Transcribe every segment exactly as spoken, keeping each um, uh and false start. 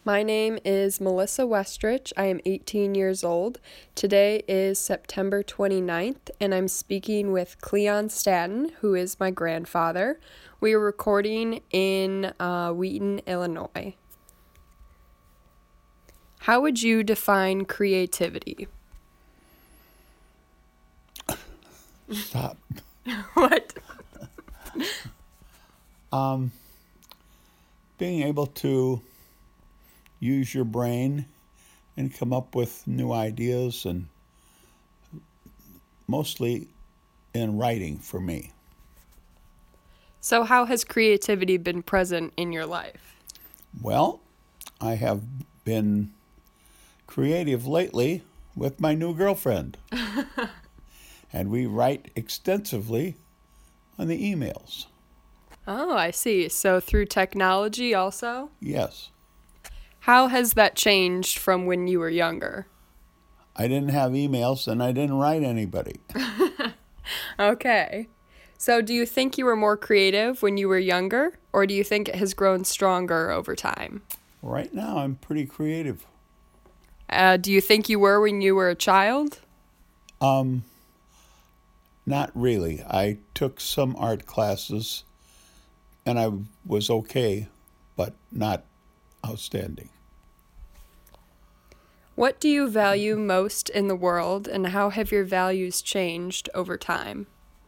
My name is Melissa Westrich. I am eighteen years old. Today is September twenty-ninth, and I'm speaking with Cleon Staton, who is my grandfather. We are recording in uh, Wheaton, Illinois. How would you define creativity? Stop. What? Um, being able to use your brain and come up with new ideas, and mostly in writing for me. So how has creativity been present in your life? Well, I have been creative lately with my new girlfriend. And we write extensively on the emails. Oh, I see. So through technology also? Yes. How has that changed from when you were younger? I didn't have emails and I didn't write anybody. Okay. So do you think you were more creative when you were younger, or do you think it has grown stronger over time? Right now, I'm pretty creative. Uh, do you think you were when you were a child? Um, not really. I took some art classes and I was okay, but not outstanding. What do you value most in the world, and how have your values changed over time?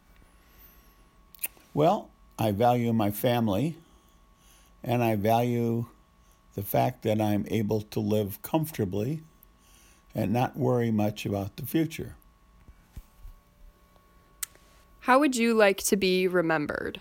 Well, I value my family, and I value the fact that I'm able to live comfortably and not worry much about the future. How would you like to be remembered?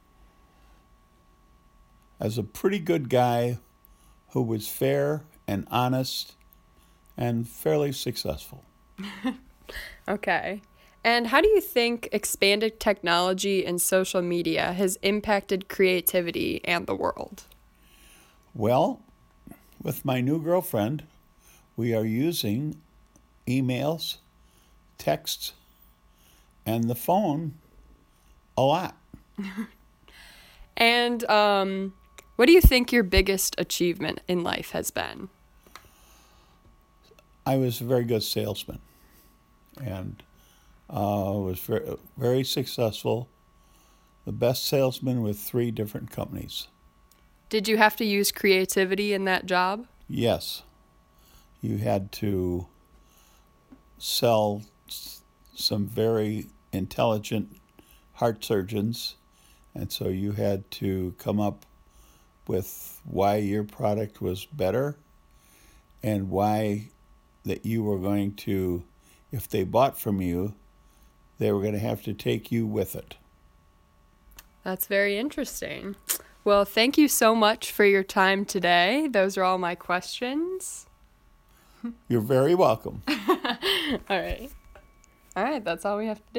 As a pretty good guy who was fair and honest and fairly successful. Okay. And how do you think expanded technology and social media has impacted creativity and the world? Well, with my new girlfriend, we are using emails, texts, and the phone a lot. And um, what do you think your biggest achievement in life has been? I was a very good salesman and uh, was very, very successful. The best salesman with three different companies. Did you have to use creativity in that job? Yes, you had to sell s- some very intelligent heart surgeons, and so you had to come up with why your product was better and why that you were going to, if they bought from you, they were going to have to take you with it. That's very interesting. Well, thank you so much for your time today. Those are all my questions. You're very welcome. All right. All right, that's all we have to do.